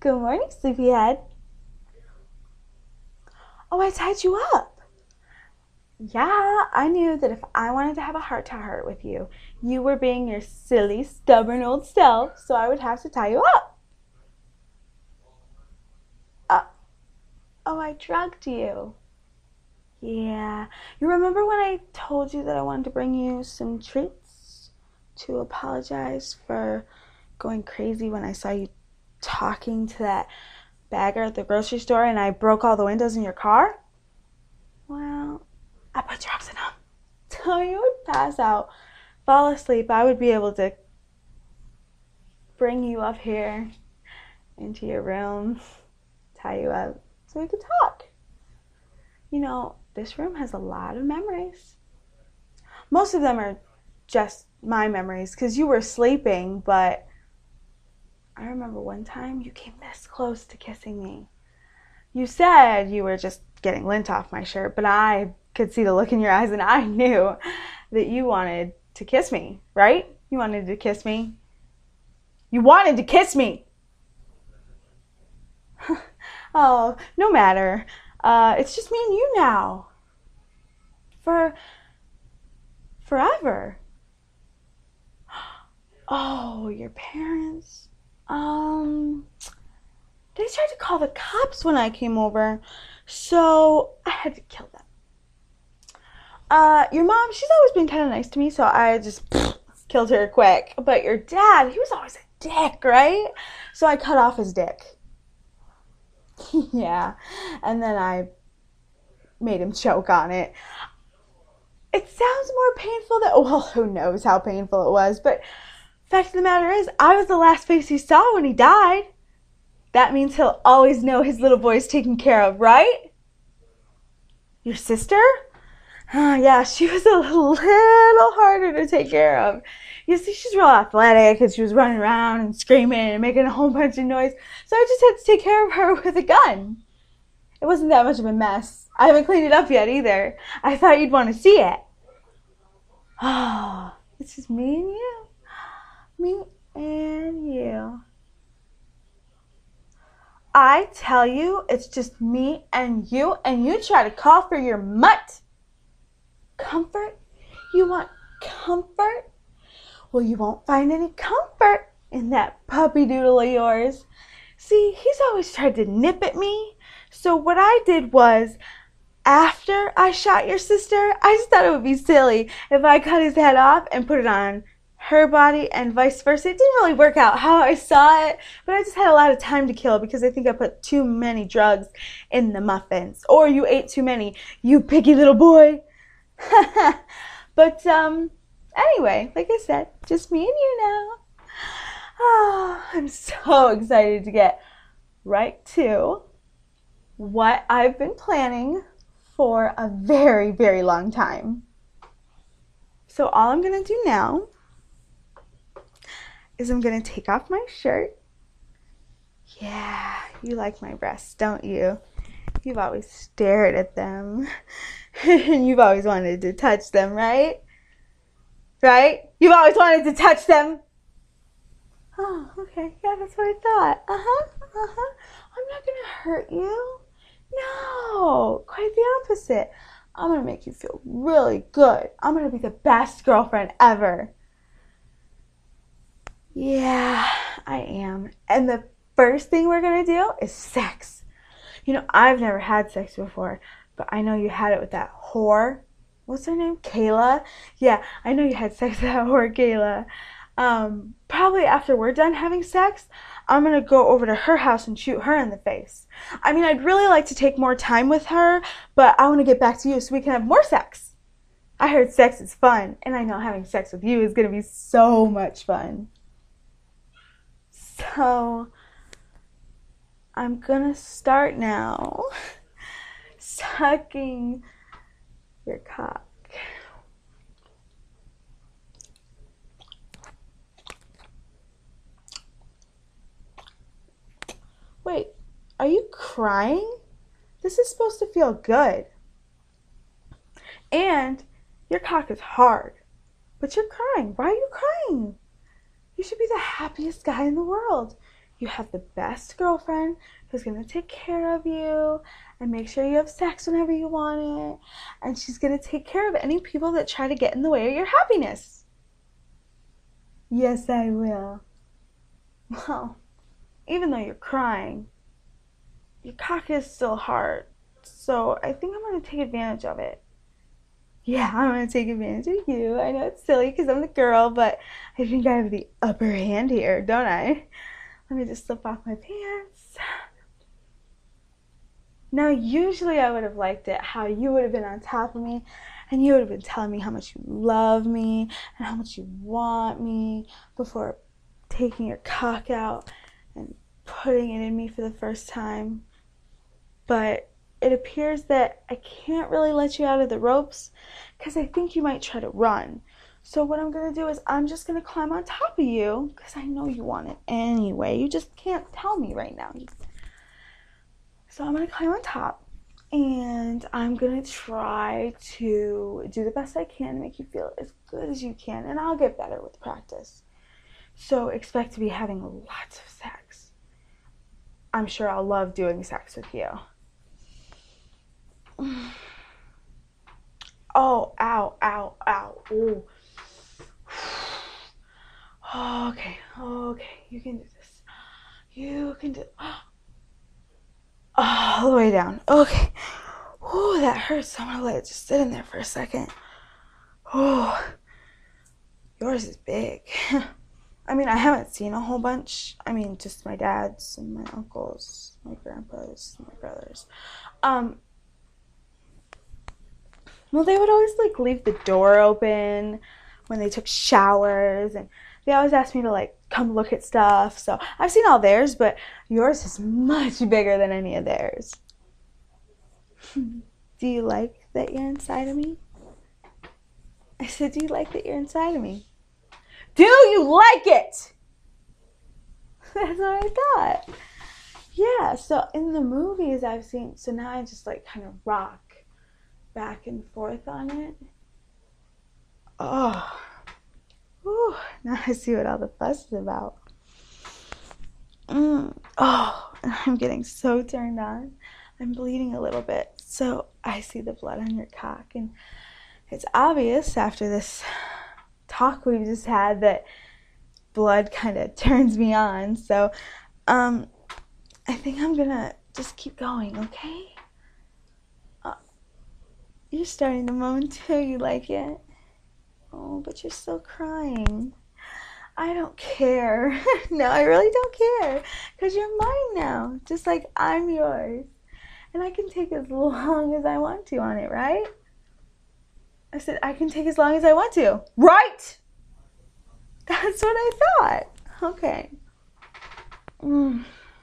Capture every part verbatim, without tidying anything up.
Good morning, sleepyhead. Oh, I tied you up. Yeah, I knew that if I wanted to have a heart-to-heart with you, you were being your silly, stubborn old self, so I would have to tie you up. Uh, oh, I drugged you. Yeah. You remember when I told you that I wanted to bring you some treats to apologize for going crazy when I saw you talking to that bagger at the grocery store and I broke all the windows in your car? Well, I put drugs in them. So you would pass out, fall asleep. I would be able to bring you up here into your room, tie you up, so we could talk. You know, this room has a lot of memories. Most of them are just my memories because you were sleeping, but I remember one time you came this close to kissing me. You said you were just getting lint off my shirt, but I could see the look in your eyes and I knew that you wanted to kiss me, right? You wanted to kiss me. You wanted to kiss me! Oh, no matter. Uh, it's just me and you now. For forever. Oh, your parents. Um, they tried to call the cops when I came over, so I had to kill them. Uh, your mom, she's always been kind of nice to me, so I just pfft, killed her quick. But your dad, he was always a dick, right? So I cut off his dick. Yeah, and then I made him choke on it. It sounds more painful than, well, who knows how painful it was, but fact of the matter is, I was the last face he saw when he died. That means he'll always know his little boy's taken care of, right? Your sister? Uh, yeah, she was a little harder to take care of. You see, she's real athletic, and she was running around and screaming and making a whole bunch of noise, so I just had to take care of her with a gun. It wasn't that much of a mess. I haven't cleaned it up yet either. I thought you'd want to see it. Oh, it's just me and you. Me and you. I tell you, it's just me and you, and you try to call for your mutt. Comfort? You want comfort? Well, you won't find any comfort in that puppy doodle of yours. See, he's always tried to nip at me. So what I did was, after I shot your sister, I just thought it would be silly if I cut his head off and put it on her body and vice versa. It didn't really work out how I saw it, but I just had a lot of time to kill because I think I put too many drugs in the muffins. Or you ate too many, you picky little boy. But, um, anyway, like I said, just me and you now. Oh, I'm so excited to get right to what I've been planning for a very, very long time. So all I'm going to do now is I'm going to take off my shirt. Yeah, you like my breasts, don't you? You've always stared at them. And you've always wanted to touch them, right? Right? You've always wanted to touch them. Oh, okay. Yeah, that's what I thought. Uh-huh. Uh-huh. I'm not going to hurt you. No, quite the opposite. I'm going to make you feel really good. I'm going to be the best girlfriend ever. Yeah, I am. And the first thing we're going to do is sex. You know, I've never had sex before, but I know you had it with that whore. What's her name? Kayla? Yeah, I know you had sex with that whore, Kayla. Um, probably after we're done having sex, I'm going to go over to her house and shoot her in the face. I mean, I'd really like to take more time with her, but I want to get back to you so we can have more sex. I heard sex is fun, and I know having sex with you is going to be so much fun. So, I'm going to start now sucking your cock. Wait, are you crying? This is supposed to feel good. And your cock is hard. But you're crying. Why are you crying? You should be the happiest guy in the world. you have the best girlfriend who's going to take care of you and make sure you have sex whenever you want it. And she's going to take care of any people that try to get in the way of your happiness. Yes, I will. Well, even though you're crying, your cock is still hard. So I think I'm going to take advantage of it. Yeah, I'm going to take advantage of you. I know it's silly because I'm the girl, but I think I have the upper hand here, don't I? Let me just slip off my pants. Now, usually I would have liked it how you would have been on top of me and you would have been telling me how much you love me and how much you want me before taking your cock out and putting it in me for the first time. But it appears that I can't really let you out of the ropes because I think you might try to run. So what I'm going to do is I'm just going to climb on top of you because I know you want it anyway. You just can't tell me right now. So I'm going to climb on top and I'm going to try to do the best I can to make you feel as good as you can. And I'll get better with practice. So expect to be having lots of sex. I'm sure I'll love doing sex with you. Oh, ow, ow, ow. Ooh. Oh, okay, okay, you can do this. You can do oh, all the way down. Okay. Oh, that hurts. I'm gonna let it just sit in there for a second. Oh, yours is big. I mean, I haven't seen a whole bunch. I mean, just my dad's and my uncles, my grandpa's, my brothers. Um, well, they would always, like, leave the door open when they took showers, and they always asked me to, like, come look at stuff. So I've seen all theirs, but yours is much bigger than any of theirs. Do you like that you're inside of me? I said, do you like that you're inside of me? Do you like it? That's what I thought. Yeah, so in the movies I've seen, so now I just like kind of rock back and forth on it. Oh, whew, now I see what all the fuss is about. Mm. Oh, I'm getting so turned on. I'm bleeding a little bit, so I see the blood on your cock, and it's obvious after this talk we've just had that blood kind of turns me on. So, um, I think I'm gonna just keep going, okay? Uh, you're starting to moan too. You like it? Oh, but you're still crying. I don't care. No, I really don't care, because you're mine now, just like I'm yours. And I can take as long as I want to on it, right? I said I can take as long as I want to. Right? That's what I thought. Okay. Mm.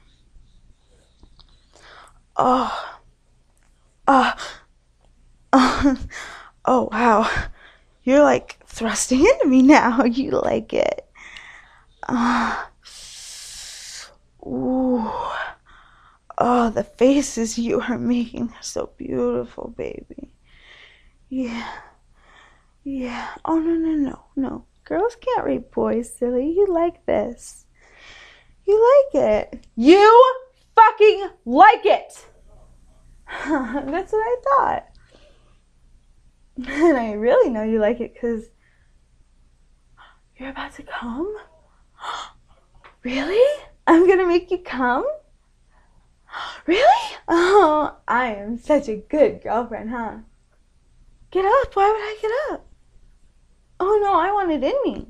Oh. Oh. Oh. Oh, wow. You're like thrusting into me now. You like it. Uh. Ooh. Oh, the faces you are making are so beautiful, baby. Yeah. Yeah. Oh, no, no, no, no. Girls can't rape boys, silly. You like this. You like it. You fucking like it. That's what I thought. And I really know you like it because you're about to come? Really? I'm going to make you come? Really? Oh, I am such a good girlfriend, huh? Get up. Why would I get up? Oh, no, I want it in me.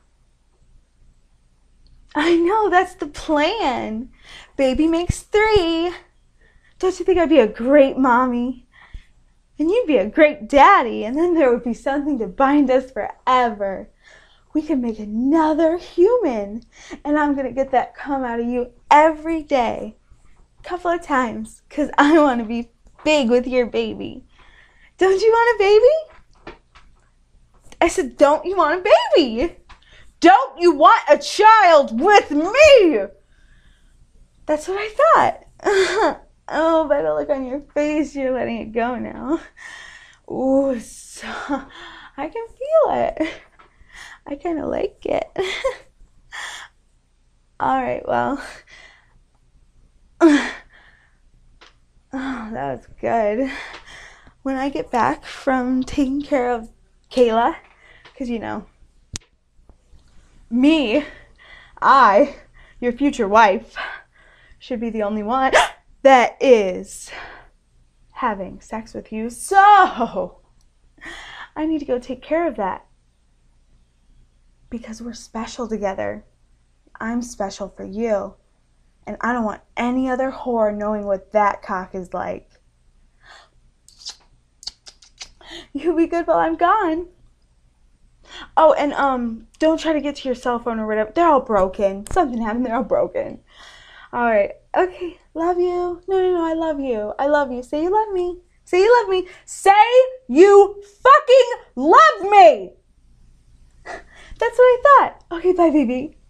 I know, that's the plan. Baby makes three. Don't you think I'd be a great mommy? And you'd be a great daddy, and then there would be something to bind us forever. We could make another human, and I'm going to get that cum out of you every day. A couple of times, because I want to be big with your baby. Don't you want a baby? I said, don't you want a baby? Don't you want a child with me? That's what I thought. Oh, by the look on your face, you're letting it go now. Ooh, so, I can feel it. I kind of like it. All right, well, that was good. When I get back from taking care of Kayla, because, you know, me, I, your future wife, should be the only one that is having sex with you. So, I need to go take care of that. Because we're special together. I'm special for you. And I don't want any other whore knowing what that cock is like. You be good while I'm gone. Oh, and um, don't try to get to your cell phone or whatever. They're all broken. Something happened. They're all broken. All right. Okay. Love you. No, no, no. I love you. I love you. Say you love me. Say you love me. Say you fucking love me. That's what I thought. Okay. Bye, baby.